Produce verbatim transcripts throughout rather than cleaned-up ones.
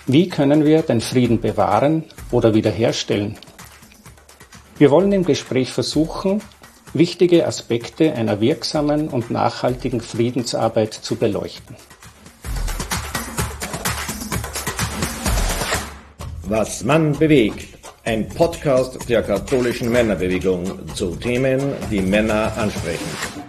Wie können wir den Frieden bewahren oder wiederherstellen? Wir wollen im Gespräch versuchen, wichtige Aspekte einer wirksamen und nachhaltigen Friedensarbeit zu beleuchten. Was Mann bewegt. Ein Podcast der katholischen Männerbewegung zu Themen, die Männer ansprechen.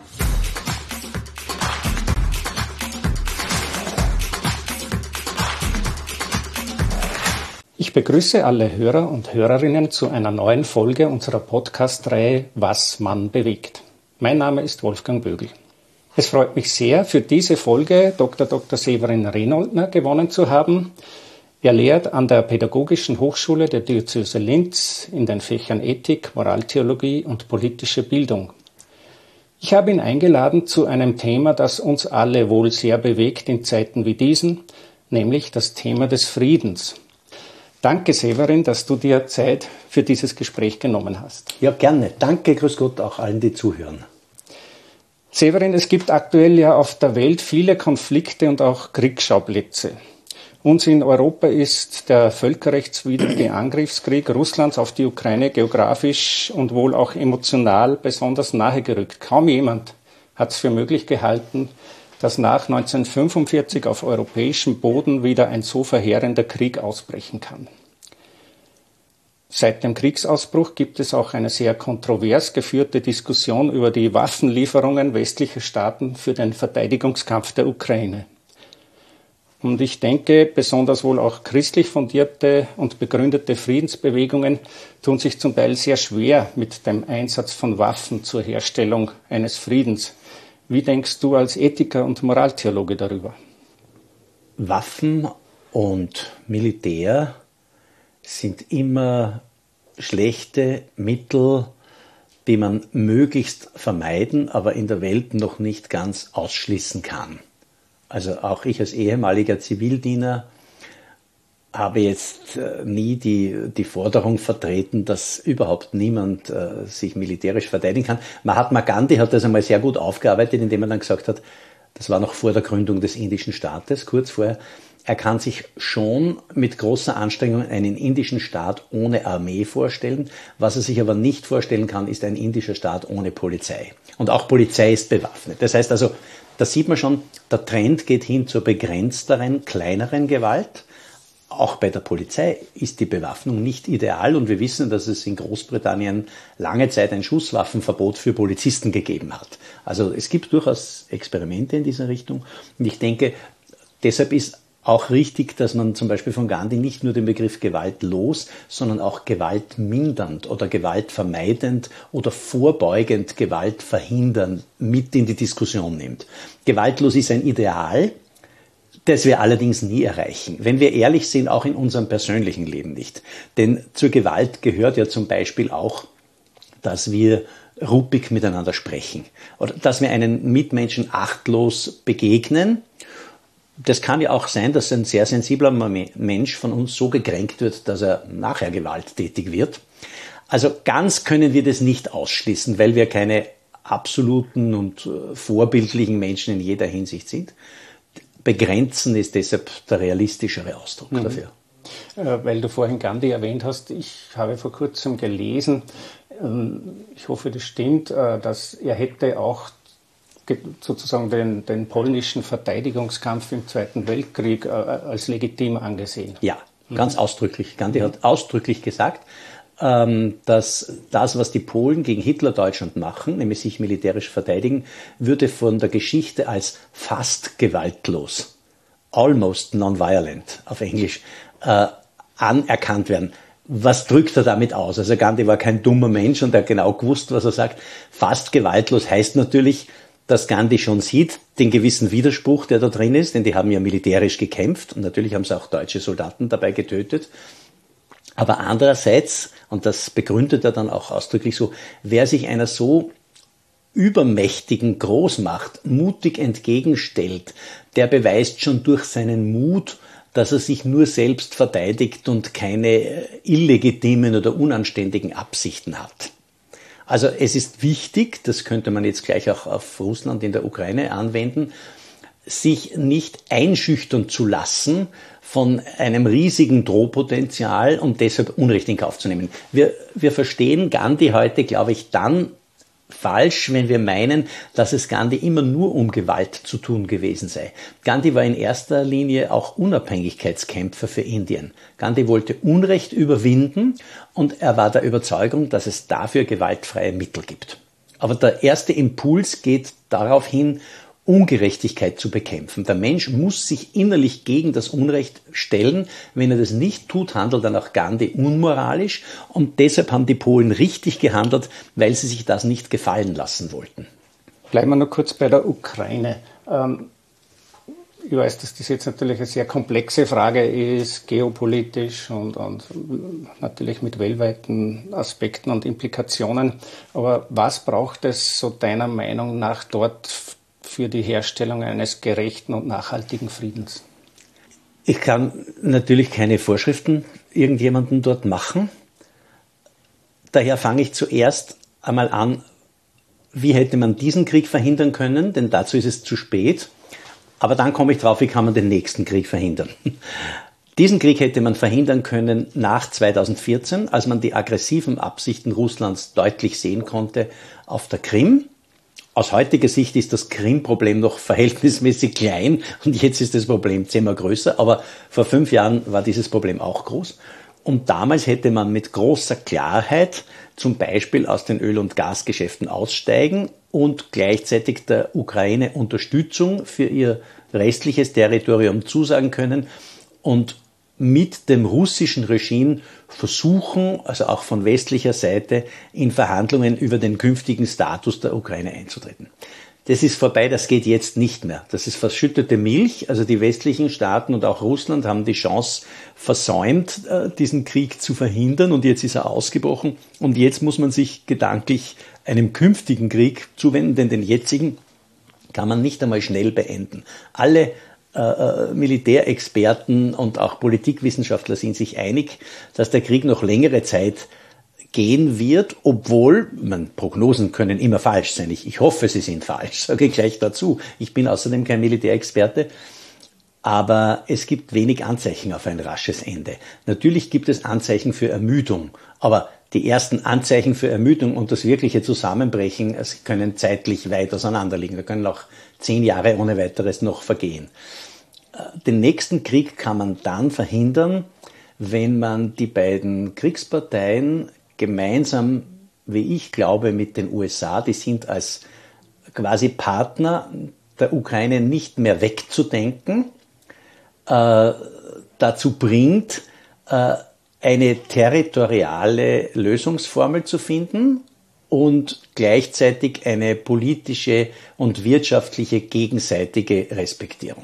Ich begrüße alle Hörer und Hörerinnen zu einer neuen Folge unserer Podcast-Reihe Was Mann bewegt. Mein Name ist Wolfgang Bögl. Es freut mich sehr, für diese Folge Doktor Doktor Severin Renoldner gewonnen zu haben. Er lehrt an der Pädagogischen Hochschule der Diözese Linz in den Fächern Ethik, Moraltheologie und politische Bildung. Ich habe ihn eingeladen zu einem Thema, das uns alle wohl sehr bewegt in Zeiten wie diesen, nämlich das Thema des Friedens. Danke, Severin, dass du dir Zeit für dieses Gespräch genommen hast. Ja, gerne. Danke, grüß Gott, auch allen, die zuhören. Severin, es gibt aktuell ja auf der Welt viele Konflikte und auch Kriegsschauplätze. Uns in Europa ist der völkerrechtswidrige Angriffskrieg Russlands auf die Ukraine geografisch und wohl auch emotional besonders nahe gerückt. Kaum jemand hat es für möglich gehalten, dass nach neunzehnhundertfünfundvierzig auf europäischem Boden wieder ein so verheerender Krieg ausbrechen kann. Seit dem Kriegsausbruch gibt es auch eine sehr kontrovers geführte Diskussion über die Waffenlieferungen westlicher Staaten für den Verteidigungskampf der Ukraine. Und ich denke, besonders wohl auch christlich fundierte und begründete Friedensbewegungen tun sich zum Teil sehr schwer mit dem Einsatz von Waffen zur Herstellung eines Friedens. Wie denkst du als Ethiker und Moraltheologe darüber? Waffen und Militär sind immer schlechte Mittel, die man möglichst vermeiden, aber in der Welt noch nicht ganz ausschließen kann. Also auch ich als ehemaliger Zivildiener habe jetzt äh, nie die, die Forderung vertreten, dass überhaupt niemand äh, sich militärisch verteidigen kann. Mahatma Gandhi hat das einmal sehr gut aufgearbeitet, indem er dann gesagt hat, das war noch vor der Gründung des indischen Staates, kurz vorher, er kann sich schon mit großer Anstrengung einen indischen Staat ohne Armee vorstellen. Was er sich aber nicht vorstellen kann, ist ein indischer Staat ohne Polizei. Und auch Polizei ist bewaffnet. Das heißt also, da sieht man schon, der Trend geht hin zur begrenzteren, kleineren Gewalt. Auch bei der Polizei ist die Bewaffnung nicht ideal und wir wissen, dass es in Großbritannien lange Zeit ein Schusswaffenverbot für Polizisten gegeben hat. Also es gibt durchaus Experimente in dieser Richtung und ich denke, deshalb ist auch richtig, dass man zum Beispiel von Gandhi nicht nur den Begriff gewaltlos, sondern auch gewaltmindernd oder gewaltvermeidend oder vorbeugend Gewalt verhindern mit in die Diskussion nimmt. Gewaltlos ist ein Ideal, das wir allerdings nie erreichen. Wenn wir ehrlich sind, auch in unserem persönlichen Leben nicht. Denn zur Gewalt gehört ja zum Beispiel auch, dass wir ruppig miteinander sprechen oder dass wir einen Mitmenschen achtlos begegnen. Das kann ja auch sein, dass ein sehr sensibler Mensch von uns so gekränkt wird, dass er nachher gewalttätig wird. Also ganz können wir das nicht ausschließen, weil wir keine absoluten und vorbildlichen Menschen in jeder Hinsicht sind. Begrenzen ist deshalb der realistischere Ausdruck mhm. dafür. Weil du vorhin Gandhi erwähnt hast, ich habe vor kurzem gelesen, ich hoffe, das stimmt, dass er hätte auch sozusagen den, den polnischen Verteidigungskampf im Zweiten Weltkrieg äh, als legitim angesehen. Ja, ganz mhm. ausdrücklich. Gandhi mhm. hat ausdrücklich gesagt, ähm, dass das, was die Polen gegen Hitler-Deutschland machen, nämlich sich militärisch verteidigen, würde von der Geschichte als fast gewaltlos, almost non-violent auf Englisch, äh, anerkannt werden. Was drückt er damit aus? Also Gandhi war kein dummer Mensch und er hat genau gewusst, was er sagt. Fast gewaltlos heißt natürlich, dass Gandhi schon sieht, den gewissen Widerspruch, der da drin ist, denn die haben ja militärisch gekämpft und natürlich haben sie auch deutsche Soldaten dabei getötet. Aber andererseits, und das begründet er dann auch ausdrücklich so, wer sich einer so übermächtigen Großmacht mutig entgegenstellt, der beweist schon durch seinen Mut, dass er sich nur selbst verteidigt und keine illegitimen oder unanständigen Absichten hat. Also es ist wichtig, das könnte man jetzt gleich auch auf Russland in der Ukraine anwenden, sich nicht einschüchtern zu lassen von einem riesigen Drohpotenzial und deshalb Unrecht in Kauf zu nehmen. Wir, wir verstehen Gandhi heute, glaube ich, dann falsch, wenn wir meinen, dass es Gandhi immer nur um Gewalt zu tun gewesen sei. Gandhi war in erster Linie auch Unabhängigkeitskämpfer für Indien. Gandhi wollte Unrecht überwinden und er war der Überzeugung, dass es dafür gewaltfreie Mittel gibt. Aber der erste Impuls geht darauf hin, Ungerechtigkeit zu bekämpfen. Der Mensch muss sich innerlich gegen das Unrecht stellen. Wenn er das nicht tut, handelt dann auch Gandhi unmoralisch. Und deshalb haben die Polen richtig gehandelt, weil sie sich das nicht gefallen lassen wollten. Bleiben wir noch kurz bei der Ukraine. Ähm, ich weiß, dass das jetzt natürlich eine sehr komplexe Frage ist, geopolitisch und, und natürlich mit weltweiten Aspekten und Implikationen. Aber was braucht es so deiner Meinung nach dort für die Herstellung eines gerechten und nachhaltigen Friedens? Ich kann natürlich keine Vorschriften irgendjemandem dort machen. Daher fange ich zuerst einmal an, wie hätte man diesen Krieg verhindern können, denn dazu ist es zu spät. Aber dann komme ich drauf, wie kann man den nächsten Krieg verhindern. Diesen Krieg hätte man verhindern können nach zweitausendvierzehn, als man die aggressiven Absichten Russlands deutlich sehen konnte auf der Krim. Aus heutiger Sicht ist das Krim-Problem noch verhältnismäßig klein und jetzt ist das Problem zehnmal größer, aber vor fünf Jahren war dieses Problem auch groß. Und damals hätte man mit großer Klarheit zum Beispiel aus den Öl- und Gasgeschäften aussteigen und gleichzeitig der Ukraine Unterstützung für ihr restliches Territorium zusagen können und mit dem russischen Regime versuchen, also auch von westlicher Seite, in Verhandlungen über den künftigen Status der Ukraine einzutreten. Das ist vorbei, das geht jetzt nicht mehr. Das ist verschüttete Milch. Also die westlichen Staaten und auch Russland haben die Chance versäumt, diesen Krieg zu verhindern und jetzt ist er ausgebrochen. Und jetzt muss man sich gedanklich einem künftigen Krieg zuwenden, denn den jetzigen kann man nicht einmal schnell beenden. Alle Äh, Militärexperten und auch Politikwissenschaftler sind sich einig, dass der Krieg noch längere Zeit gehen wird, obwohl, man, Prognosen können immer falsch sein. Ich, ich hoffe, sie sind falsch, sage ich gleich dazu. Ich bin außerdem kein Militärexperte, aber es gibt wenig Anzeichen auf ein rasches Ende. Natürlich gibt es Anzeichen für Ermüdung, aber die ersten Anzeichen für Ermüdung und das wirkliche Zusammenbrechen es können zeitlich weit auseinanderliegen. Da können auch zehn Jahre ohne weiteres noch vergehen. Den nächsten Krieg kann man dann verhindern, wenn man die beiden Kriegsparteien gemeinsam, wie ich glaube, mit den U S A, die sind als quasi Partner der Ukraine nicht mehr wegzudenken, äh, dazu bringt, äh, eine territoriale Lösungsformel zu finden und gleichzeitig eine politische und wirtschaftliche gegenseitige Respektierung.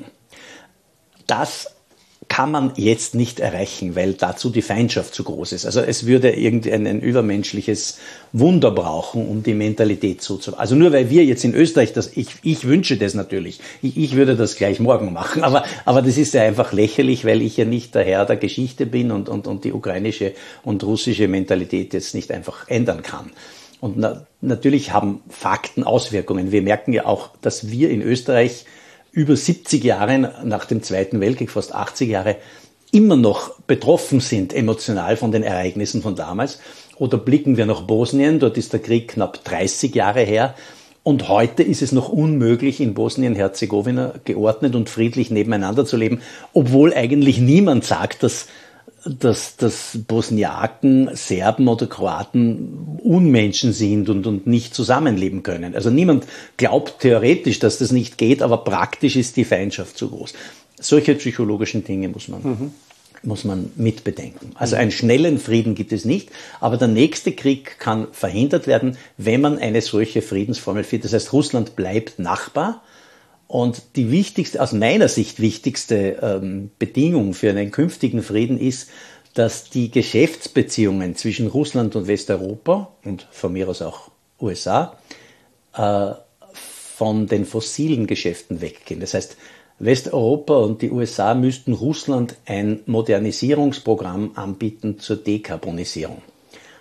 Das kann man jetzt nicht erreichen, weil dazu die Feindschaft zu groß ist. Also es würde irgendein ein übermenschliches Wunder brauchen, um die Mentalität so zu... Also nur weil wir jetzt in Österreich, das, ich, ich wünsche das natürlich, ich, ich würde das gleich morgen machen, aber, aber das ist ja einfach lächerlich, weil ich ja nicht der Herr der Geschichte bin und, und, und die ukrainische und russische Mentalität jetzt nicht einfach ändern kann. Und na, natürlich haben Fakten Auswirkungen. Wir merken ja auch, dass wir in Österreich über siebzig Jahre nach dem Zweiten Weltkrieg, fast achtzig Jahre, immer noch betroffen sind emotional von den Ereignissen von damals. Oder blicken wir nach Bosnien, dort ist der Krieg knapp dreißig Jahre her. Und heute ist es noch unmöglich, in Bosnien-Herzegowina geordnet und friedlich nebeneinander zu leben, obwohl eigentlich niemand sagt, dass dass, dass Bosniaken, Serben oder Kroaten Unmenschen sind und, und nicht zusammenleben können. Also niemand glaubt theoretisch, dass das nicht geht, aber praktisch ist die Feindschaft zu groß. Solche psychologischen Dinge muss man, mhm. muss man mitbedenken. Also einen schnellen Frieden gibt es nicht, aber der nächste Krieg kann verhindert werden, wenn man eine solche Friedensformel findet. Das heißt, Russland bleibt Nachbar. Und die wichtigste, aus meiner Sicht wichtigste ähm, Bedingung für einen künftigen Frieden ist, dass die Geschäftsbeziehungen zwischen Russland und Westeuropa und von mir aus auch U S A äh, von den fossilen Geschäften weggehen. Das heißt, Westeuropa und die U S A müssten Russland ein Modernisierungsprogramm anbieten zur Dekarbonisierung.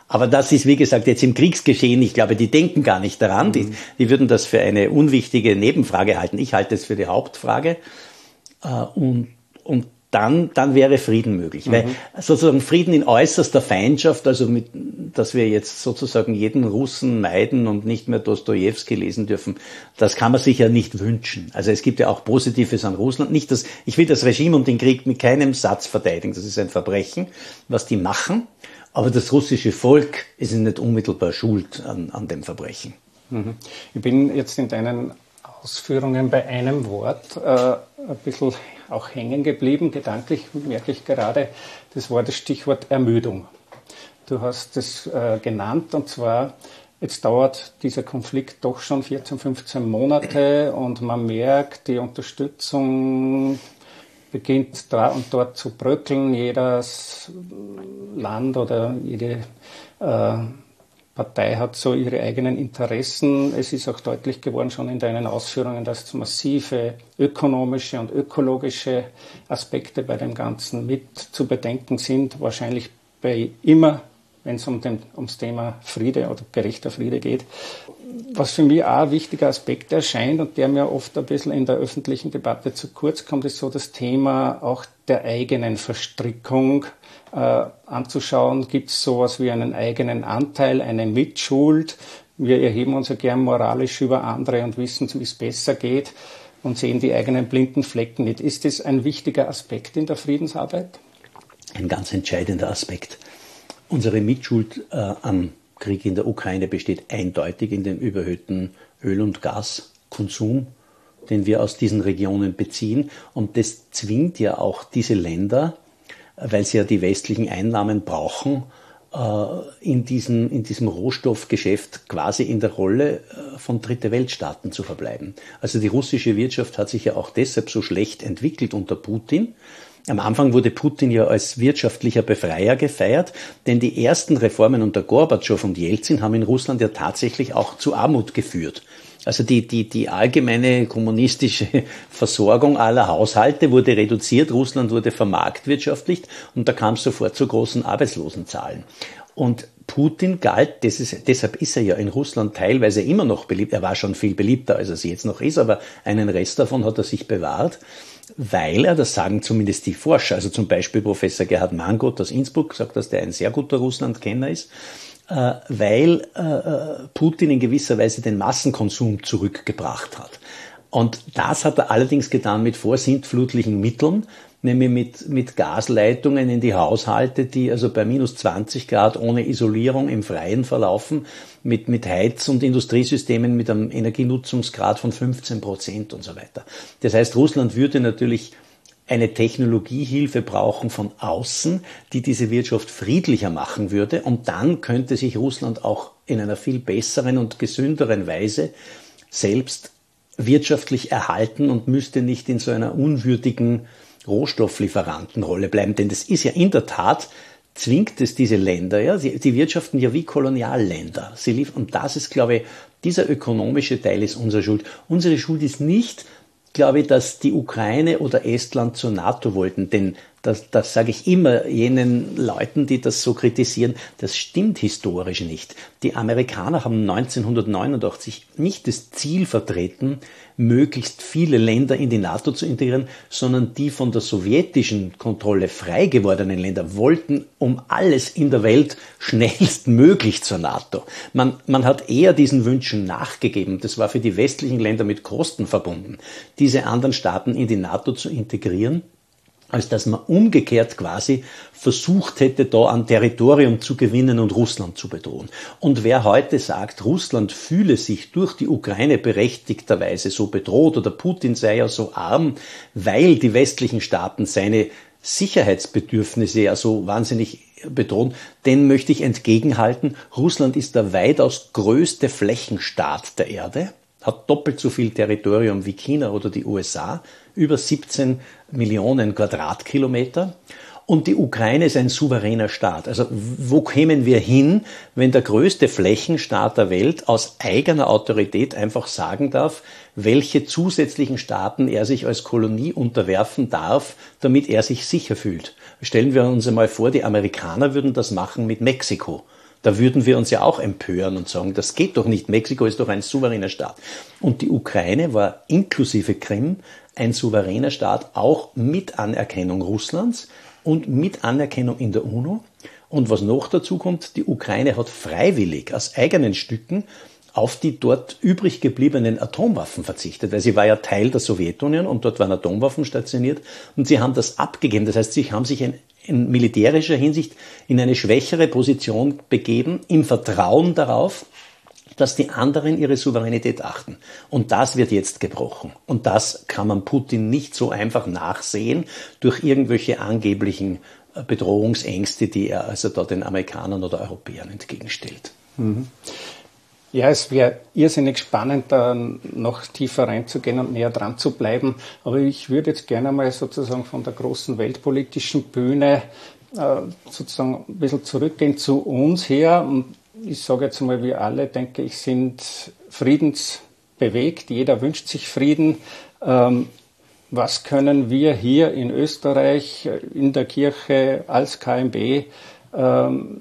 Aber das ist, wie gesagt, jetzt im Kriegsgeschehen, ich glaube, die denken gar nicht daran. Mhm. Die, die würden das für eine unwichtige Nebenfrage halten. Ich halte es für die Hauptfrage. Und, und dann, dann wäre Frieden möglich. Mhm. Weil sozusagen Frieden in äußerster Feindschaft, also mit, dass wir jetzt sozusagen jeden Russen meiden und nicht mehr Dostojewski lesen dürfen, das kann man sich ja nicht wünschen. Also es gibt ja auch Positives an Russland. Nicht, dass, ich will das Regime und den Krieg mit keinem Satz verteidigen. Das ist ein Verbrechen, was die machen. Aber das russische Volk ist nicht unmittelbar schuld an, an dem Verbrechen. Mhm. Ich bin jetzt in deinen Ausführungen bei einem Wort äh, ein bisschen auch hängen geblieben. Gedanklich merke ich gerade, das war das Stichwort Ermüdung. Du hast es äh, genannt, und zwar, jetzt dauert dieser Konflikt doch schon vierzehn, fünfzehn Monate und man merkt, die Unterstützung beginnt da und dort zu bröckeln. Jedes Land oder jede äh, Partei hat so ihre eigenen Interessen. Es ist auch deutlich geworden schon in deinen Ausführungen, dass massive ökonomische und ökologische Aspekte bei dem Ganzen mit zu bedenken sind. Wahrscheinlich bei immer, wenn es um den, ums Thema Friede oder gerechter Friede geht. Was für mich auch ein wichtiger Aspekt erscheint und der mir oft ein bisschen in der öffentlichen Debatte zu kurz kommt, ist so das Thema auch der eigenen Verstrickung äh, anzuschauen. Gibt es sowas wie einen eigenen Anteil, eine Mitschuld? Wir erheben uns ja gern moralisch über andere und wissen, wie es besser geht und sehen die eigenen blinden Flecken nicht. Ist das ein wichtiger Aspekt in der Friedensarbeit? Ein ganz entscheidender Aspekt. Unsere Mitschuld äh, am Krieg in der Ukraine besteht eindeutig in dem überhöhten Öl- und Gaskonsum, den wir aus diesen Regionen beziehen. Und das zwingt ja auch diese Länder, weil sie ja die westlichen Einnahmen brauchen, in diesem, in diesem Rohstoffgeschäft quasi in der Rolle von Dritte Weltstaaten zu verbleiben. Also die russische Wirtschaft hat sich ja auch deshalb so schlecht entwickelt unter Putin. Am Anfang wurde Putin ja als wirtschaftlicher Befreier gefeiert, denn die ersten Reformen unter Gorbatschow und Jelzin haben in Russland ja tatsächlich auch zu Armut geführt. Also die, die, die allgemeine kommunistische Versorgung aller Haushalte wurde reduziert, Russland wurde vermarktwirtschaftlicht und da kam es sofort zu großen Arbeitslosenzahlen. Und Putin galt, das ist, deshalb ist er ja in Russland teilweise immer noch beliebt, er war schon viel beliebter, als er es jetzt noch ist, aber einen Rest davon hat er sich bewahrt, weil er, das sagen zumindest die Forscher, also zum Beispiel Professor Gerhard Mangold aus Innsbruck sagt, dass der ein sehr guter Russlandkenner ist, weil Putin in gewisser Weise den Massenkonsum zurückgebracht hat. Und das hat er allerdings getan mit vorsintflutlichen Mitteln, nämlich mit, mit Gasleitungen in die Haushalte, die also bei minus zwanzig Grad ohne Isolierung im Freien verlaufen, mit, mit Heiz- und Industriesystemen mit einem Energienutzungsgrad von fünfzehn Prozent und so weiter. Das heißt, Russland würde natürlich eine Technologiehilfe brauchen von außen, die diese Wirtschaft friedlicher machen würde. Und dann könnte sich Russland auch in einer viel besseren und gesünderen Weise selbst wirtschaftlich erhalten und müsste nicht in so einer unwürdigen Rohstofflieferantenrolle bleiben. Denn das ist ja in der Tat, zwingt es diese Länder, ja, die, die wirtschaften ja wie Kolonialländer. Sie liefern, und das ist, glaube ich, dieser ökonomische Teil ist unsere Schuld. Unsere Schuld ist nicht, glaube ich, dass die Ukraine oder Estland zur NATO wollten, denn das, das sage ich immer jenen Leuten, die das so kritisieren, das stimmt historisch nicht. Die Amerikaner haben neunzehnhundertneunundachtzig nicht das Ziel vertreten, möglichst viele Länder in die NATO zu integrieren, sondern die von der sowjetischen Kontrolle frei gewordenen Länder wollten um alles in der Welt schnellstmöglich zur NATO. Man, man hat eher diesen Wünschen nachgegeben. Das war für die westlichen Länder mit Kosten verbunden, diese anderen Staaten in die NATO zu integrieren, als dass man umgekehrt quasi versucht hätte, da an Territorium zu gewinnen und Russland zu bedrohen. Und wer heute sagt, Russland fühle sich durch die Ukraine berechtigterweise so bedroht oder Putin sei ja so arm, weil die westlichen Staaten seine Sicherheitsbedürfnisse ja so wahnsinnig bedrohen, den möchte ich entgegenhalten. Russland ist der weitaus größte Flächenstaat der Erde, hat doppelt so viel Territorium wie China oder die U S A, über siebzehn Millionen Quadratkilometer. Und die Ukraine ist ein souveräner Staat. Also wo kämen wir hin, wenn der größte Flächenstaat der Welt aus eigener Autorität einfach sagen darf, welche zusätzlichen Staaten er sich als Kolonie unterwerfen darf, damit er sich sicher fühlt? Stellen wir uns einmal vor, die Amerikaner würden das machen mit Mexiko. Da würden wir uns ja auch empören und sagen, das geht doch nicht. Mexiko ist doch ein souveräner Staat. Und die Ukraine war inklusive Krim ein souveräner Staat, auch mit Anerkennung Russlands und mit Anerkennung in der UNO. Und was noch dazu kommt, die Ukraine hat freiwillig aus eigenen Stücken auf die dort übrig gebliebenen Atomwaffen verzichtet, weil sie war ja Teil der Sowjetunion und dort waren Atomwaffen stationiert und sie haben das abgegeben. Das heißt, sie haben sich in, in militärischer Hinsicht in eine schwächere Position begeben, im Vertrauen darauf, dass die anderen ihre Souveränität achten. Und das wird jetzt gebrochen. Und das kann man Putin nicht so einfach nachsehen durch irgendwelche angeblichen Bedrohungsängste, die er also da den Amerikanern oder Europäern entgegenstellt. Mhm. Ja, es wäre irrsinnig spannend, da noch tiefer reinzugehen und näher dran zu bleiben. Aber ich würde jetzt gerne mal sozusagen von der großen weltpolitischen Bühne äh, sozusagen ein bisschen zurückgehen zu uns her. Und ich sage jetzt mal, wir alle, denke ich, sind friedensbewegt. Jeder wünscht sich Frieden. Ähm, was können wir hier in Österreich, in der Kirche, als K M B ähm,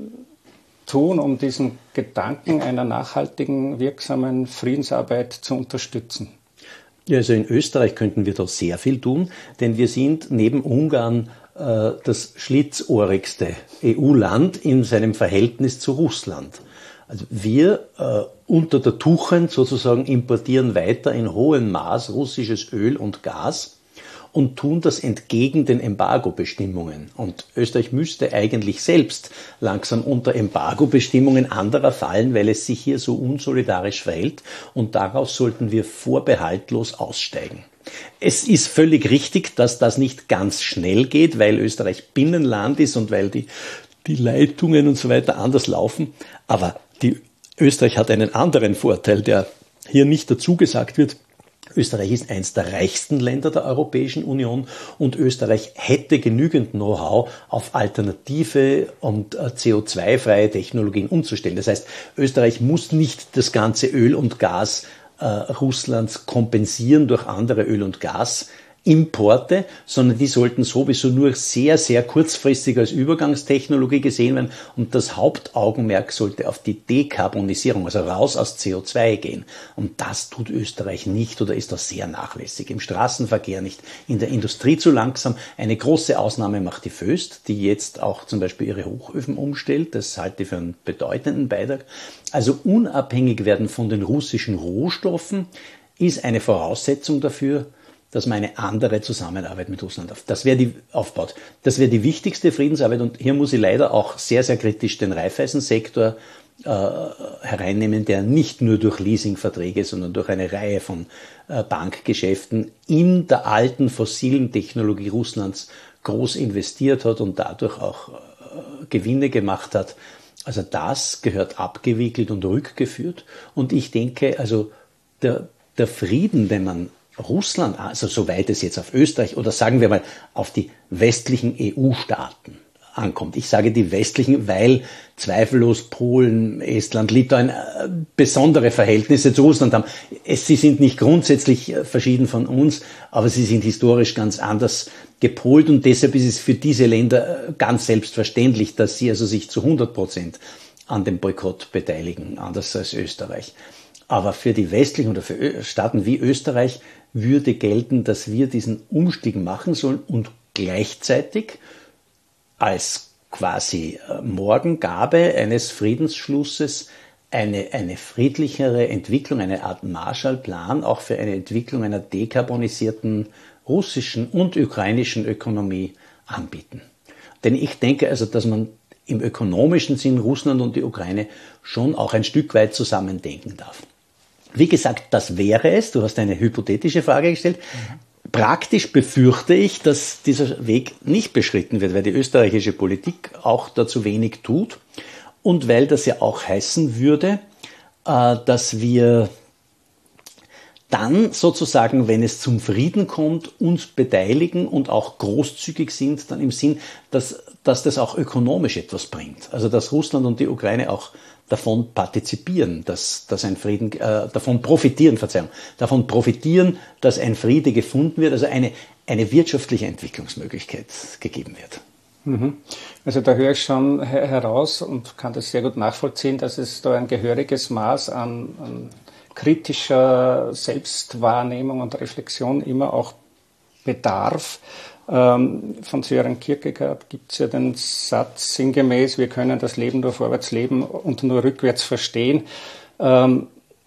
tun, um diesen Gedanken einer nachhaltigen, wirksamen Friedensarbeit zu unterstützen? Ja, also in Österreich könnten wir da sehr viel tun, denn wir sind neben Ungarn äh, das schlitzohrigste E U-Land in seinem Verhältnis zu Russland. Also wir äh, unter der Tuchend sozusagen importieren weiter in hohem Maß russisches Öl und Gas und tun das entgegen den Embargo-Bestimmungen. Und Österreich müsste eigentlich selbst langsam unter Embargo-Bestimmungen anderer fallen, weil es sich hier so unsolidarisch verhält. Und daraus sollten wir vorbehaltlos aussteigen. Es ist völlig richtig, dass das nicht ganz schnell geht, weil Österreich Binnenland ist und weil die, die Leitungen und so weiter anders laufen. Aber die, Österreich hat einen anderen Vorteil, der hier nicht dazu gesagt wird. Österreich ist eines der reichsten Länder der Europäischen Union und Österreich hätte genügend Know-how, auf alternative und C O zwei freie Technologien umzustellen. Das heißt, Österreich muss nicht das ganze Öl und Gas äh, Russlands kompensieren durch andere Öl- und Gasimporte, sondern die sollten sowieso nur sehr, sehr kurzfristig als Übergangstechnologie gesehen werden und das Hauptaugenmerk sollte auf die Dekarbonisierung, also raus aus C O zwei gehen. Und das tut Österreich nicht oder ist da sehr nachlässig. Im Straßenverkehr nicht, in der Industrie zu langsam. Eine große Ausnahme macht die Voest, die jetzt auch zum Beispiel ihre Hochöfen umstellt. Das halte ich für einen bedeutenden Beitrag. Also unabhängig werden von den russischen Rohstoffen ist eine Voraussetzung dafür, dass man eine andere Zusammenarbeit mit Russland auf, das wäre die, aufbaut. Das wäre die wichtigste Friedensarbeit und hier muss ich leider auch sehr, sehr kritisch den Raiffeisensektor äh, hereinnehmen, der nicht nur durch Leasingverträge, sondern durch eine Reihe von äh, Bankgeschäften in der alten fossilen Technologie Russlands groß investiert hat und dadurch auch äh, Gewinne gemacht hat. Also das gehört abgewickelt und rückgeführt und ich denke, also der, der Frieden, den man Russland, also soweit es jetzt auf Österreich oder sagen wir mal auf die westlichen E U-Staaten ankommt. Ich sage die westlichen, weil zweifellos Polen, Estland, Litauen besondere Verhältnisse zu Russland haben. Es, sie sind nicht grundsätzlich verschieden von uns, aber sie sind historisch ganz anders gepolt und deshalb ist es für diese Länder ganz selbstverständlich, dass sie also sich zu hundert Prozent an dem Boykott beteiligen, anders als Österreich. Aber für die westlichen oder für Staaten wie Österreich würde gelten, dass wir diesen Umstieg machen sollen und gleichzeitig als quasi Morgengabe eines Friedensschlusses eine, eine friedlichere Entwicklung, eine Art Marshallplan auch für eine Entwicklung einer dekarbonisierten russischen und ukrainischen Ökonomie anbieten. Denn ich denke also, dass man im ökonomischen Sinn Russland und die Ukraine schon auch ein Stück weit zusammen denken darf. Wie gesagt, das wäre es. Du hast eine hypothetische Frage gestellt. Mhm. Praktisch befürchte ich, dass dieser Weg nicht beschritten wird, weil die österreichische Politik auch dazu wenig tut und weil das ja auch heißen würde, dass wir dann sozusagen, wenn es zum Frieden kommt, uns beteiligen und auch großzügig sind, dann im Sinn, dass, dass das auch ökonomisch etwas bringt. Also dass Russland und die Ukraine auch davon partizipieren, dass, dass ein Frieden, äh, davon profitieren, Verzeihung, davon profitieren, dass ein Friede gefunden wird, also eine, eine wirtschaftliche Entwicklungsmöglichkeit gegeben wird. Also da höre ich schon heraus und kann das sehr gut nachvollziehen, dass es da ein gehöriges Maß an, an kritischer Selbstwahrnehmung und Reflexion immer auch bedarf. Ähm, von Sören Kierkegaard gibt es ja den Satz sinngemäß, wir können das Leben nur vorwärts leben und nur rückwärts verstehen. Ähm,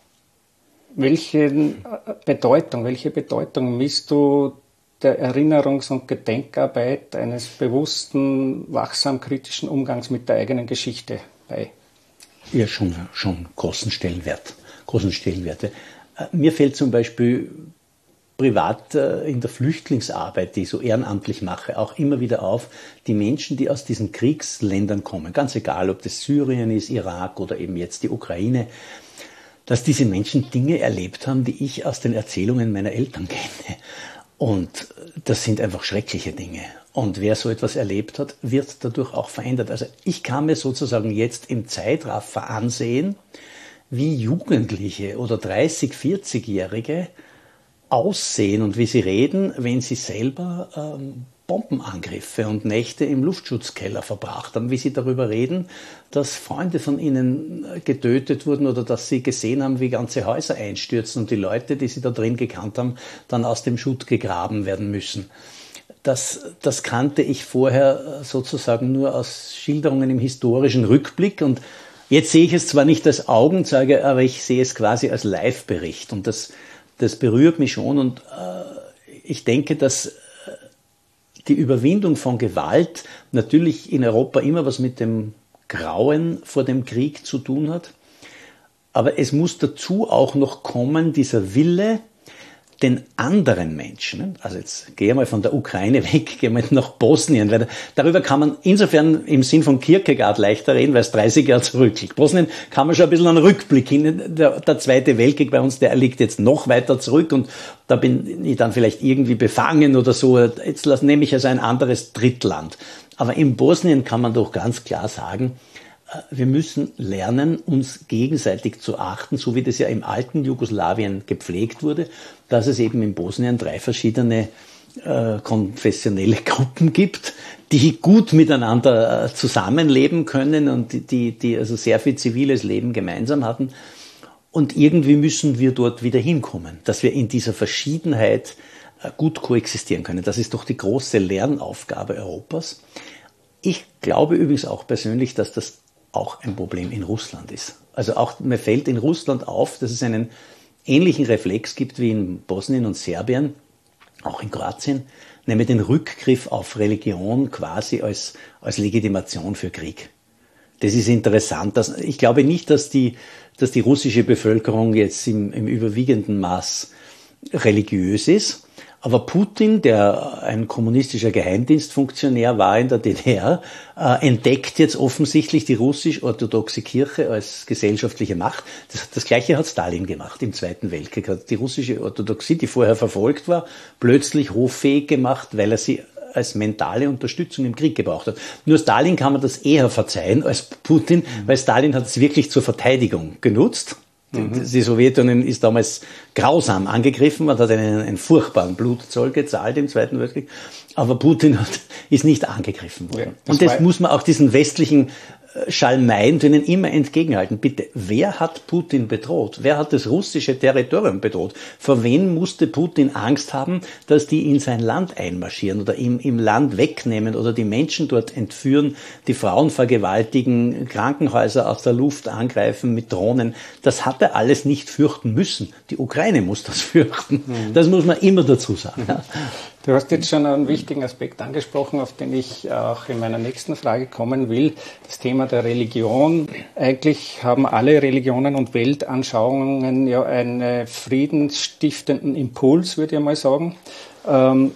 welche Bedeutung, welche Bedeutung misst du der Erinnerungs- und Gedenkarbeit eines bewussten, wachsam kritischen Umgangs mit der eigenen Geschichte bei? Ja, schon, schon großen Stellenwert, großen Stellenwerte. Mir fällt zum Beispiel privat in der Flüchtlingsarbeit, die ich so ehrenamtlich mache, auch immer wieder auf, die Menschen, die aus diesen Kriegsländern kommen, ganz egal, ob das Syrien ist, Irak oder eben jetzt die Ukraine, dass diese Menschen Dinge erlebt haben, die ich aus den Erzählungen meiner Eltern kenne. Und das sind einfach schreckliche Dinge. Und wer so etwas erlebt hat, wird dadurch auch verändert. Also ich kann mir sozusagen jetzt im Zeitraffer ansehen, wie Jugendliche oder dreißig-, vierzig-Jährige aussehen und wie sie reden, wenn sie selber ähm, Bombenangriffe und Nächte im Luftschutzkeller verbracht haben, wie sie darüber reden, dass Freunde von ihnen getötet wurden oder dass sie gesehen haben, wie ganze Häuser einstürzen und die Leute, die sie da drin gekannt haben, dann aus dem Schutt gegraben werden müssen. Das, das kannte ich vorher sozusagen nur aus Schilderungen im historischen Rückblick und jetzt sehe ich es zwar nicht als Augenzeuge, aber ich sehe es quasi als Live-Bericht und das, das berührt mich schon und äh, ich denke, dass die Überwindung von Gewalt natürlich in Europa immer was mit dem Grauen vor dem Krieg zu tun hat. Aber es muss dazu auch noch kommen, dieser Wille, den anderen Menschen, also jetzt gehe mal von der Ukraine weg, gehe mal nach Bosnien, weil darüber kann man insofern im Sinn von Kierkegaard leichter reden, weil es dreißig Jahre zurückliegt. Bosnien kann man schon ein bisschen einen Rückblick hin, der, der Zweite Weltkrieg bei uns, der liegt jetzt noch weiter zurück und da bin ich dann vielleicht irgendwie befangen oder so. Jetzt nehme ich also ein anderes Drittland. Aber in Bosnien kann man doch ganz klar sagen, wir müssen lernen, uns gegenseitig zu achten, so wie das ja im alten Jugoslawien gepflegt wurde, dass es eben in Bosnien drei verschiedene äh, konfessionelle Gruppen gibt, die gut miteinander äh, zusammenleben können und die, die, die also sehr viel ziviles Leben gemeinsam hatten. Und irgendwie müssen wir dort wieder hinkommen, dass wir in dieser Verschiedenheit äh, gut koexistieren können. Das ist doch die große Lernaufgabe Europas. Ich glaube übrigens auch persönlich, dass das auch ein Problem in Russland ist. Also auch mir fällt in Russland auf, dass es einen ähnlichen Reflex gibt wie in Bosnien und Serbien, auch in Kroatien, nämlich den Rückgriff auf Religion quasi als, als Legitimation für Krieg. Das ist interessant. Dass, ich glaube nicht, dass die, dass die russische Bevölkerung jetzt im, im überwiegenden Maß religiös ist. Aber Putin, der ein kommunistischer Geheimdienstfunktionär war in der D D R, äh, entdeckt jetzt offensichtlich die russisch-orthodoxe Kirche als gesellschaftliche Macht. Das, das Gleiche hat Stalin gemacht im Zweiten Weltkrieg. Hat die russische Orthodoxie, die vorher verfolgt war, plötzlich hoffähig gemacht, weil er sie als mentale Unterstützung im Krieg gebraucht hat. Nur Stalin kann man das eher verzeihen als Putin, mhm. weil Stalin hat es wirklich zur Verteidigung genutzt. Die Sowjetunion ist damals grausam angegriffen, man hat einen, einen furchtbaren Blutzoll gezahlt im Zweiten Weltkrieg, aber Putin hat, ist nicht angegriffen worden. Ja, das und das muss man auch diesen westlichen Schalmeien denen immer entgegenhalten. Bitte, wer hat Putin bedroht? Wer hat das russische Territorium bedroht? Vor wen musste Putin Angst haben, dass die in sein Land einmarschieren oder ihm im Land wegnehmen oder die Menschen dort entführen, die Frauen vergewaltigen, Krankenhäuser aus der Luft angreifen mit Drohnen? Das hat er alles nicht fürchten müssen. Die Ukraine muss das fürchten. Mhm. Das muss man immer dazu sagen. Mhm. Du hast jetzt schon einen wichtigen Aspekt angesprochen, auf den ich auch in meiner nächsten Frage kommen will. Das Thema der Religion. Eigentlich haben alle Religionen und Weltanschauungen ja einen friedensstiftenden Impuls, würde ich mal sagen. Und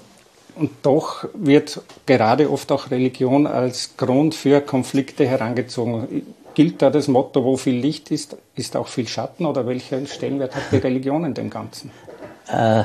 doch wird gerade oft auch Religion als Grund für Konflikte herangezogen. Gilt da das Motto, wo viel Licht ist, ist auch viel Schatten? Oder welchen Stellenwert hat die Religion in dem Ganzen? Äh,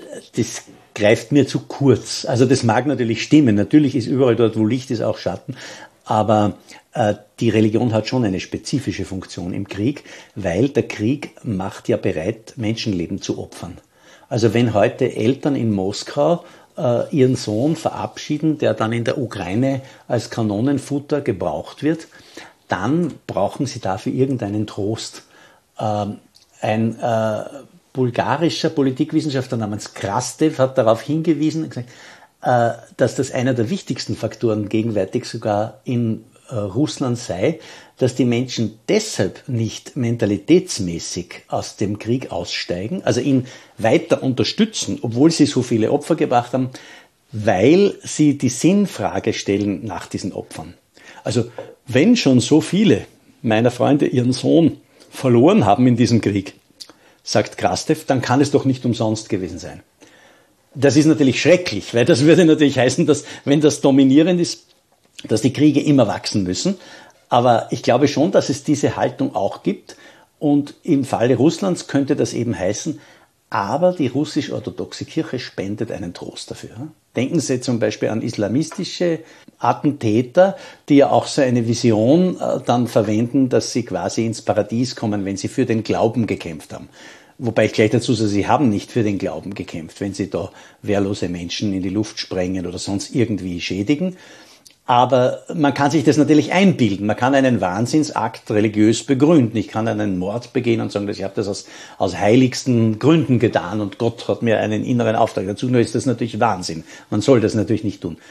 das greift mir zu kurz. Also das mag natürlich stimmen. Natürlich ist überall dort, wo Licht ist, auch Schatten. Aber äh, die Religion hat schon eine spezifische Funktion im Krieg, weil der Krieg macht ja bereit, Menschenleben zu opfern. Also wenn heute Eltern in Moskau äh, ihren Sohn verabschieden, der dann in der Ukraine als Kanonenfutter gebraucht wird, dann brauchen sie dafür irgendeinen Trost. Ähm, ein äh, bulgarischer Politikwissenschaftler namens Krastev hat darauf hingewiesen, gesagt, äh, dass das einer der wichtigsten Faktoren gegenwärtig sogar in äh, Russland sei, dass die Menschen deshalb nicht mentalitätsmäßig aus dem Krieg aussteigen, also ihn weiter unterstützen, obwohl sie so viele Opfer gebracht haben, weil sie die Sinnfrage stellen nach diesen Opfern. Also wenn schon so viele meiner Freunde ihren Sohn verloren haben in diesem Krieg, sagt Krastev, dann kann es doch nicht umsonst gewesen sein. Das ist natürlich schrecklich, weil das würde natürlich heißen, dass, wenn das dominierend ist, dass die Kriege immer wachsen müssen. Aber ich glaube schon, dass es diese Haltung auch gibt. Und im Falle Russlands könnte das eben heißen, aber die russisch-orthodoxe Kirche spendet einen Trost dafür. Denken Sie zum Beispiel an islamistische Attentäter, die ja auch so eine Vision äh, dann verwenden, dass sie quasi ins Paradies kommen, wenn sie für den Glauben gekämpft haben. Wobei ich gleich dazu sage, sie haben nicht für den Glauben gekämpft, wenn sie da wehrlose Menschen in die Luft sprengen oder sonst irgendwie schädigen. Aber man kann sich das natürlich einbilden. Man kann einen Wahnsinnsakt religiös begründen. Ich kann einen Mord begehen und sagen, ich habe das aus, aus heiligsten Gründen getan und Gott hat mir einen inneren Auftrag dazu. Nur ist das natürlich Wahnsinn. Man soll das natürlich nicht tun.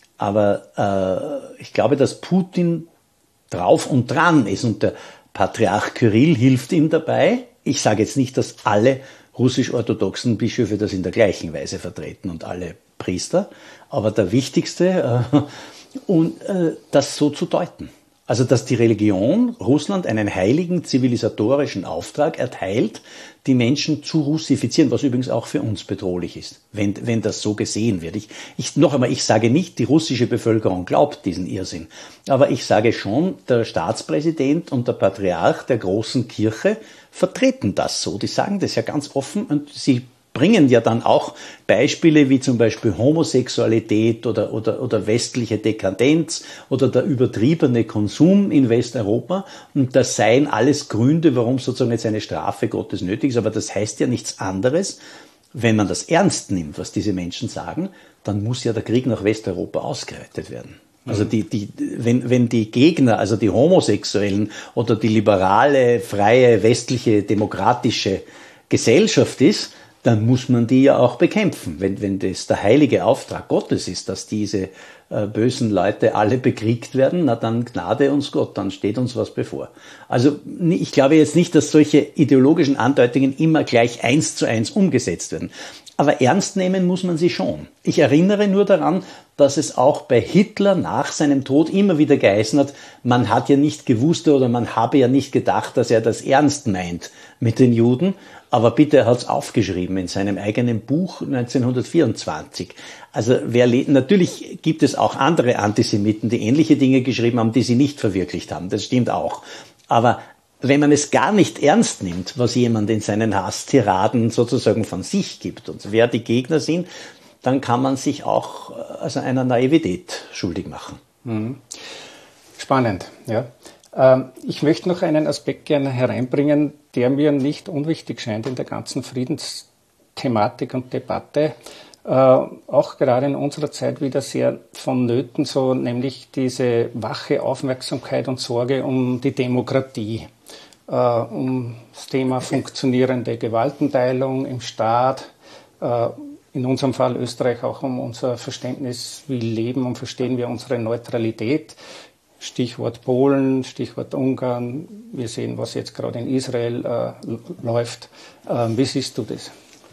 Aber äh, ich glaube, dass Putin drauf und dran ist und der Patriarch Kyrill hilft ihm dabei. Ich sage jetzt nicht, dass alle russisch-orthodoxen Bischöfe das in der gleichen Weise vertreten und alle Priester, aber der wichtigste äh, und äh, das so zu deuten. Also dass die Religion Russland einen heiligen zivilisatorischen Auftrag erteilt, die Menschen zu russifizieren, was übrigens auch für uns bedrohlich ist, wenn, wenn das so gesehen wird. Ich, ich, noch einmal, ich sage nicht, die russische Bevölkerung glaubt diesen Irrsinn, aber ich sage schon, der Staatspräsident und der Patriarch der großen Kirche vertreten das so. Die sagen das ja ganz offen und sie bringen ja dann auch Beispiele wie zum Beispiel Homosexualität oder, oder, oder westliche Dekadenz oder der übertriebene Konsum in Westeuropa. Und das seien alles Gründe, warum sozusagen jetzt eine Strafe Gottes nötig ist. Aber das heißt ja nichts anderes. Wenn man das ernst nimmt, was diese Menschen sagen, dann muss ja der Krieg nach Westeuropa ausgereitet werden. Also die, die, wenn, wenn die Gegner, also die Homosexuellen oder die liberale, freie, westliche, demokratische Gesellschaft ist, dann muss man die ja auch bekämpfen. Wenn, wenn das der heilige Auftrag Gottes ist, dass diese äh, bösen Leute alle bekriegt werden, na dann gnade uns Gott, dann steht uns was bevor. Also ich glaube jetzt nicht, dass solche ideologischen Andeutungen immer gleich eins zu eins umgesetzt werden. Aber ernst nehmen muss man sie schon. Ich erinnere nur daran, dass es auch bei Hitler nach seinem Tod immer wieder geheißen hat, man hat ja nicht gewusst oder man habe ja nicht gedacht, dass er das ernst meint mit den Juden. Aber bitte, er hat es aufgeschrieben in seinem eigenen Buch neunzehnhundertvierundzwanzig. Also wer natürlich gibt es auch andere Antisemiten, die ähnliche Dinge geschrieben haben, die sie nicht verwirklicht haben. Das stimmt auch. Aber wenn man es gar nicht ernst nimmt, was jemand in seinen Hasstiraden sozusagen von sich gibt und wer die Gegner sind, dann kann man sich auch also einer Naivität schuldig machen. Mhm. Spannend, ja. Ähm, ich möchte noch einen Aspekt gerne hereinbringen, der mir nicht unwichtig scheint in der ganzen Friedensthematik und Debatte. Äh, auch gerade in unserer Zeit wieder sehr vonnöten, so nämlich diese wache Aufmerksamkeit und Sorge um die Demokratie. Uh, um das Thema funktionierende Gewaltenteilung im Staat, uh, in unserem Fall Österreich auch um unser Verständnis, wie leben und verstehen wir unsere Neutralität. Stichwort Polen, Stichwort Ungarn. Wir sehen, was jetzt gerade in Israel uh, läuft. Uh, wie siehst du das?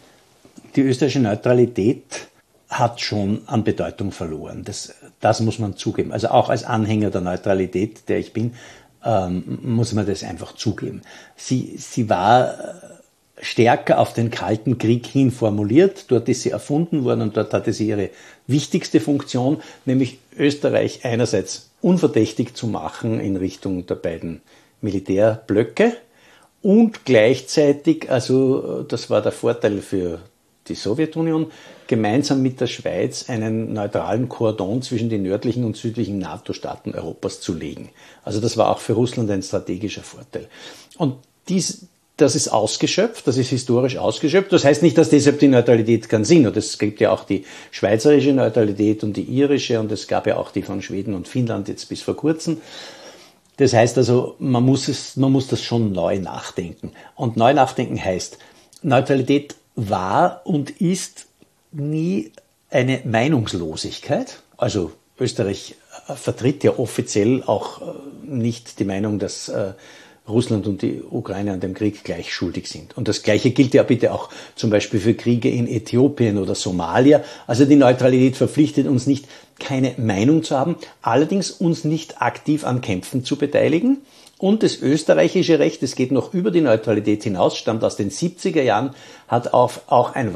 Die österreichische Neutralität hat schon an Bedeutung verloren. Das, das muss man zugeben. Also auch als Anhänger der Neutralität, der ich bin, Ähm, muss man das einfach zugeben. Sie, sie war stärker auf den Kalten Krieg hin formuliert. Dort ist sie erfunden worden und dort hatte sie ihre wichtigste Funktion, nämlich Österreich einerseits unverdächtig zu machen in Richtung der beiden Militärblöcke und gleichzeitig, also das war der Vorteil für die Sowjetunion, gemeinsam mit der Schweiz einen neutralen Kordon zwischen den nördlichen und südlichen NATO-Staaten Europas zu legen. Also das war auch für Russland ein strategischer Vorteil. Und dies, das ist ausgeschöpft, das ist historisch ausgeschöpft. Das heißt nicht, dass deshalb die Neutralität keinen Sinn hat. Es gibt ja auch die schweizerische Neutralität und die irische und es gab ja auch die von Schweden und Finnland jetzt bis vor kurzem. Das heißt also, man muss es, man muss das schon neu nachdenken. Und neu nachdenken heißt, Neutralität war und ist nie eine Meinungslosigkeit. Also Österreich vertritt ja offiziell auch nicht die Meinung, dass äh, Russland und die Ukraine an dem Krieg gleich schuldig sind. Und das Gleiche gilt ja bitte auch zum Beispiel für Kriege in Äthiopien oder Somalia. Also die Neutralität verpflichtet uns nicht, keine Meinung zu haben, allerdings uns nicht aktiv an Kämpfen zu beteiligen. Und das österreichische Recht, das geht noch über die Neutralität hinaus, stammt aus den siebziger Jahren, hat auch ein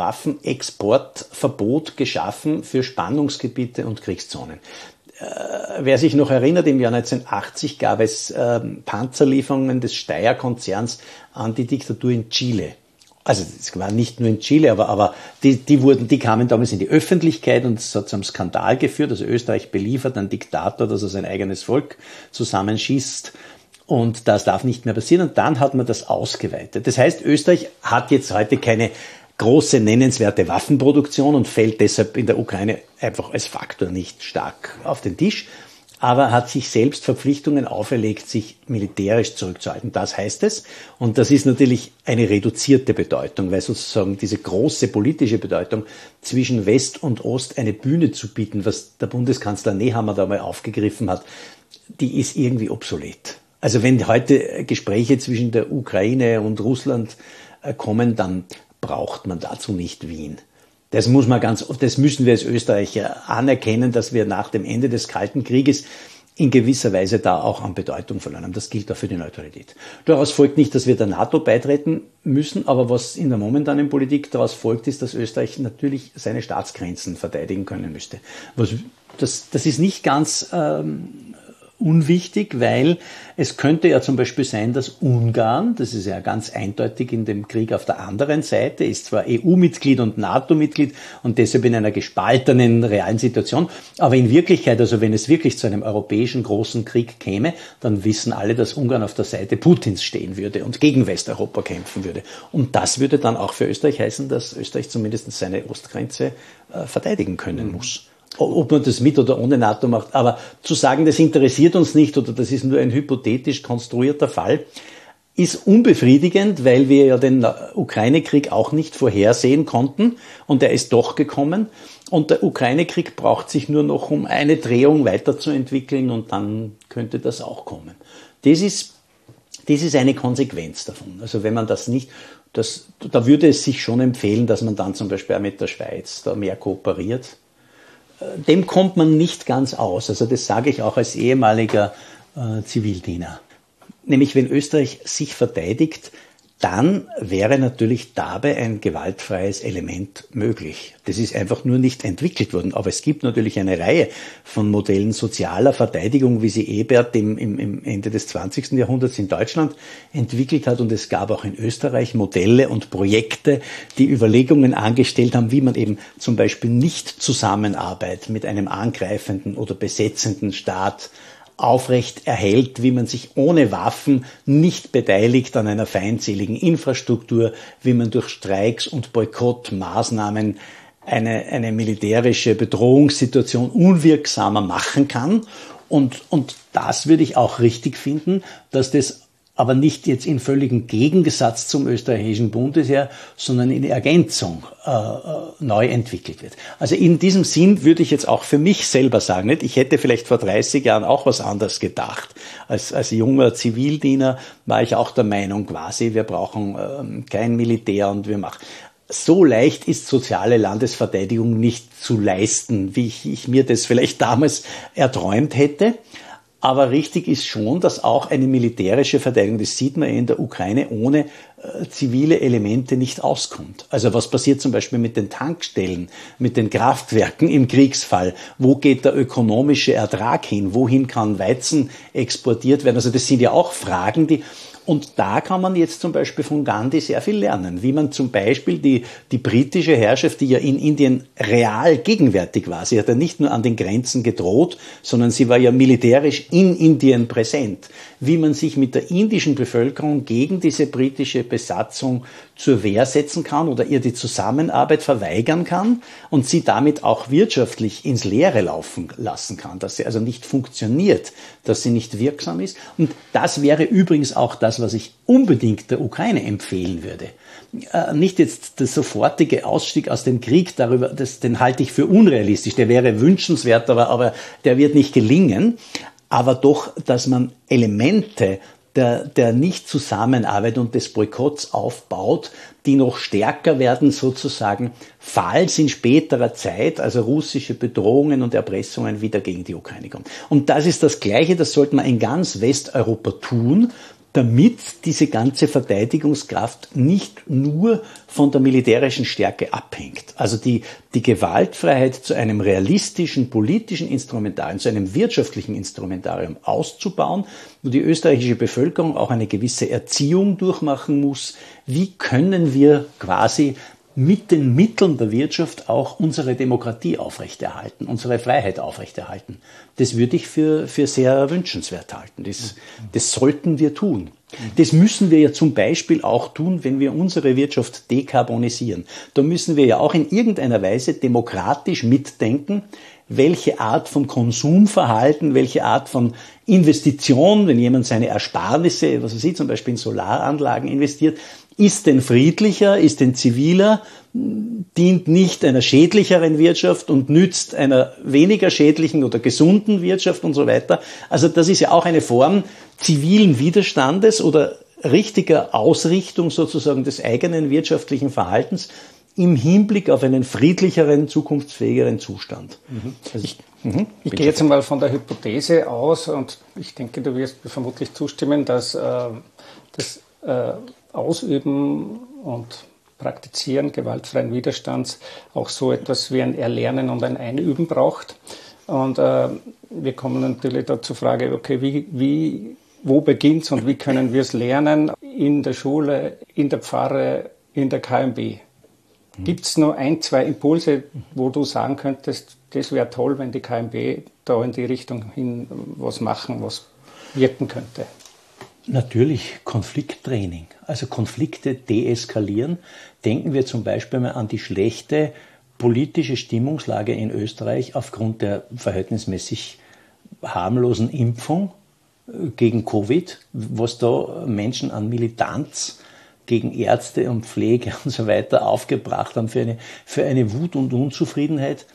Waffenexportverbot geschaffen für Spannungsgebiete und Kriegszonen. Äh, wer sich noch erinnert, im Jahr neunzehnhundertachtzig gab es äh, Panzerlieferungen des Steyr-Konzerns an die Diktatur in Chile. Also es war nicht nur in Chile, aber, aber die, die, wurden, die kamen damals in die Öffentlichkeit und es hat zu einem Skandal geführt. Also Österreich beliefert einen Diktator, dass er sein eigenes Volk zusammenschießt. Und das darf nicht mehr passieren. Und dann hat man das ausgeweitet. Das heißt, Österreich hat jetzt heute keine große, nennenswerte Waffenproduktion und fällt deshalb in der Ukraine einfach als Faktor nicht stark auf den Tisch, aber hat sich selbst Verpflichtungen auferlegt, sich militärisch zurückzuhalten. Das heißt es. Und das ist natürlich eine reduzierte Bedeutung, weil sozusagen diese große politische Bedeutung zwischen West und Ost eine Bühne zu bieten, was der Bundeskanzler Nehammer da mal aufgegriffen hat, die ist irgendwie obsolet. Also wenn heute Gespräche zwischen der Ukraine und Russland kommen, dann braucht man dazu nicht Wien. Das muss man ganz, das müssen wir als Österreicher anerkennen, dass wir nach dem Ende des Kalten Krieges in gewisser Weise da auch an Bedeutung verloren haben. Das gilt auch für die Neutralität. Daraus folgt nicht, dass wir der NATO beitreten müssen, aber was in der momentanen Politik daraus folgt, ist, dass Österreich natürlich seine Staatsgrenzen verteidigen können müsste. Was, das, das ist nicht ganz ähm, unwichtig, weil es könnte ja zum Beispiel sein, dass Ungarn, das ist ja ganz eindeutig in dem Krieg auf der anderen Seite, ist zwar E U-Mitglied und NATO-Mitglied und deshalb in einer gespaltenen realen Situation, aber in Wirklichkeit, also wenn es wirklich zu einem europäischen großen Krieg käme, dann wissen alle, dass Ungarn auf der Seite Putins stehen würde und gegen Westeuropa kämpfen würde. Und das würde dann auch für Österreich heißen, dass Österreich zumindest seine Ostgrenze äh, verteidigen können muss. Ob man das mit oder ohne NATO macht. Aber zu sagen, das interessiert uns nicht oder das ist nur ein hypothetisch konstruierter Fall, ist unbefriedigend, weil wir ja den Ukraine-Krieg auch nicht vorhersehen konnten und er ist doch gekommen. Und der Ukraine-Krieg braucht sich nur noch um eine Drehung weiterzuentwickeln und dann könnte das auch kommen. Das ist, das ist eine Konsequenz davon. Also wenn man das nicht, das, da würde es sich schon empfehlen, dass man dann zum Beispiel auch mit der Schweiz da mehr kooperiert. Dem kommt man nicht ganz aus. Also das sage ich auch als ehemaliger äh, Zivildiener. Nämlich wenn Österreich sich verteidigt, dann wäre natürlich dabei ein gewaltfreies Element möglich. Das ist einfach nur nicht entwickelt worden. Aber es gibt natürlich eine Reihe von Modellen sozialer Verteidigung, wie sie Ebert im, im, im Ende des zwanzigsten Jahrhunderts in Deutschland entwickelt hat. Und es gab auch in Österreich Modelle und Projekte, die Überlegungen angestellt haben, wie man eben zum Beispiel nicht Zusammenarbeit mit einem angreifenden oder besetzenden Staat aufrecht erhält, wie man sich ohne Waffen nicht beteiligt an einer feindseligen Infrastruktur, wie man durch Streiks und Boykottmaßnahmen eine, eine militärische Bedrohungssituation unwirksamer machen kann. Und, und das würde ich auch richtig finden, dass das aber nicht jetzt in völligem Gegensatz zum österreichischen Bundesheer, sondern in Ergänzung äh, neu entwickelt wird. Also in diesem Sinn würde ich jetzt auch für mich selber sagen, nicht? Ich hätte vielleicht vor dreißig Jahren auch was anderes gedacht. Als, als junger Zivildiener war ich auch der Meinung quasi, wir brauchen ähm, kein Militär und wir machen. So leicht ist soziale Landesverteidigung nicht zu leisten, wie ich, ich mir das vielleicht damals erträumt hätte. Aber richtig ist schon, dass auch eine militärische Verteidigung, das sieht man in der Ukraine, ohne äh, zivile Elemente nicht auskommt. Also was passiert zum Beispiel mit den Tankstellen, mit den Kraftwerken im Kriegsfall? Wo geht der ökonomische Ertrag hin? Wohin kann Weizen exportiert werden? Also das sind ja auch Fragen, die Und da kann man jetzt zum Beispiel von Gandhi sehr viel lernen, wie man zum Beispiel die, die britische Herrschaft, die ja in Indien real gegenwärtig war, sie hat ja nicht nur an den Grenzen gedroht, sondern sie war ja militärisch in Indien präsent, wie man sich mit der indischen Bevölkerung gegen diese britische Besatzung zur Wehr setzen kann oder ihr die Zusammenarbeit verweigern kann und sie damit auch wirtschaftlich ins Leere laufen lassen kann, dass sie also nicht funktioniert, dass sie nicht wirksam ist. Und das wäre übrigens auch das, was ich unbedingt der Ukraine empfehlen würde. Äh, nicht jetzt der sofortige Ausstieg aus dem Krieg, darüber, das, den halte ich für unrealistisch, der wäre wünschenswert, aber, aber der wird nicht gelingen. Aber doch, dass man Elemente der, der Nicht-Zusammenarbeit und des Boykotts aufbaut, die noch stärker werden sozusagen, falls in späterer Zeit, also russische Bedrohungen und Erpressungen wieder gegen die Ukraine kommen. Und das ist das Gleiche, das sollte man in ganz Westeuropa tun, damit diese ganze Verteidigungskraft nicht nur von der militärischen Stärke abhängt. Also die, die Gewaltfreiheit zu einem realistischen politischen Instrumentarium, zu einem wirtschaftlichen Instrumentarium auszubauen, wo die österreichische Bevölkerung auch eine gewisse Erziehung durchmachen muss. Wie können wir quasi mit den Mitteln der Wirtschaft auch unsere Demokratie aufrechterhalten, unsere Freiheit aufrechterhalten. Das würde ich für, für sehr wünschenswert halten. Das, das sollten wir tun. Das müssen wir ja zum Beispiel auch tun, wenn wir unsere Wirtschaft dekarbonisieren. Da müssen wir ja auch in irgendeiner Weise demokratisch mitdenken, welche Art von Konsumverhalten, welche Art von Investition, wenn jemand seine Ersparnisse, was weiß ich, zum Beispiel in Solaranlagen investiert, ist denn friedlicher, ist denn ziviler, dient nicht einer schädlicheren Wirtschaft und nützt einer weniger schädlichen oder gesunden Wirtschaft und so weiter. Also das ist ja auch eine Form zivilen Widerstandes oder richtiger Ausrichtung sozusagen des eigenen wirtschaftlichen Verhaltens im Hinblick auf einen friedlicheren, zukunftsfähigeren Zustand. Mhm. Also ich, mhm. ich gehe jetzt einmal von der Hypothese aus und ich denke, du wirst mir vermutlich zustimmen, dass äh, das äh, Ausüben und Praktizieren gewaltfreien Widerstands auch so etwas wie ein Erlernen und ein Einüben braucht. Und äh, wir kommen natürlich da zur Frage, okay, wie, wie, wo beginnt's und wie können wir es lernen? In der Schule, in der Pfarre, in der K M B. Mhm. Gibt es nur ein, zwei Impulse, wo du sagen könntest, das wäre toll, wenn die K M B da in die Richtung hin was machen, was wirken könnte? Natürlich Konflikttraining, also Konflikte deeskalieren. Denken wir zum Beispiel mal an die schlechte politische Stimmungslage in Österreich aufgrund der verhältnismäßig harmlosen Impfung gegen Covid, was da Menschen an Militanz gegen Ärzte und Pflege und so weiter aufgebracht haben für eine, für eine Wut und Unzufriedenheit.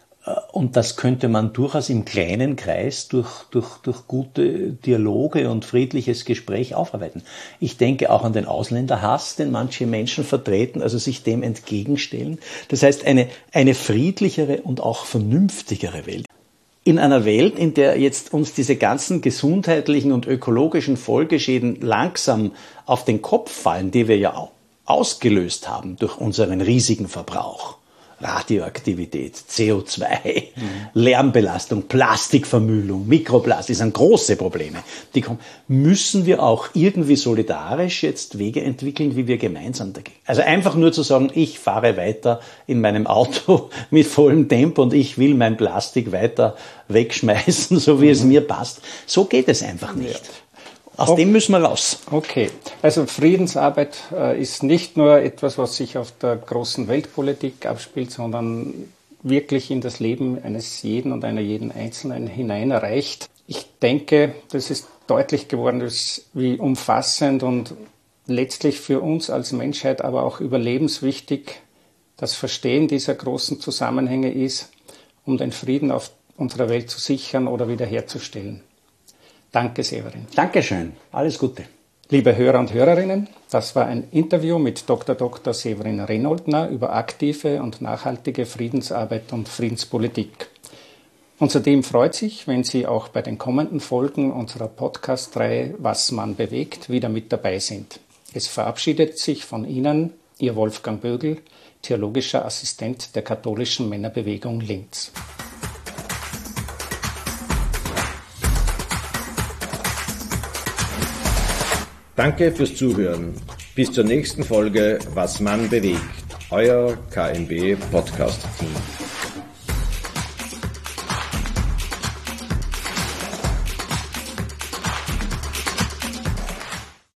Und das könnte man durchaus im kleinen Kreis durch, durch, durch gute Dialoge und friedliches Gespräch aufarbeiten. Ich denke auch an den Ausländerhass, den manche Menschen vertreten, also sich dem entgegenstellen. Das heißt, eine, eine friedlichere und auch vernünftigere Welt. In einer Welt, in der jetzt uns diese ganzen gesundheitlichen und ökologischen Folgeschäden langsam auf den Kopf fallen, die wir ja ausgelöst haben durch unseren riesigen Verbrauch. Radioaktivität, C O zwei, mhm. Lärmbelastung, Plastikvermüllung, Mikroplastik, das sind große Probleme. Die kommen. Müssen wir auch irgendwie solidarisch jetzt Wege entwickeln, wie wir gemeinsam dagegen. Also einfach nur zu sagen, ich fahre weiter in meinem Auto mit vollem Tempo und ich will mein Plastik weiter wegschmeißen, so wie mhm. es mir passt. So geht es einfach nicht. Ja. Aus okay. dem müssen wir raus. Okay, also Friedensarbeit äh, ist nicht nur etwas, was sich auf der großen Weltpolitik abspielt, sondern wirklich in das Leben eines jeden und einer jeden Einzelnen hinein erreicht. Ich denke, das ist deutlich geworden, wie umfassend und letztlich für uns als Menschheit, aber auch überlebenswichtig das Verstehen dieser großen Zusammenhänge ist, um den Frieden auf unserer Welt zu sichern oder wiederherzustellen. Danke, Severin. Dankeschön. Alles Gute. Liebe Hörer und Hörerinnen, das war ein Interview mit Doktor Doktor Severin Renoldner über aktive und nachhaltige Friedensarbeit und Friedenspolitik. Unser Team freut sich, wenn Sie auch bei den kommenden Folgen unserer Podcast-Reihe Was man bewegt wieder mit dabei sind. Es verabschiedet sich von Ihnen Ihr Wolfgang Bögl, theologischer Assistent der katholischen Männerbewegung Linz. Danke fürs Zuhören. Bis zur nächsten Folge Was Mann bewegt. Euer K M B Podcast Team.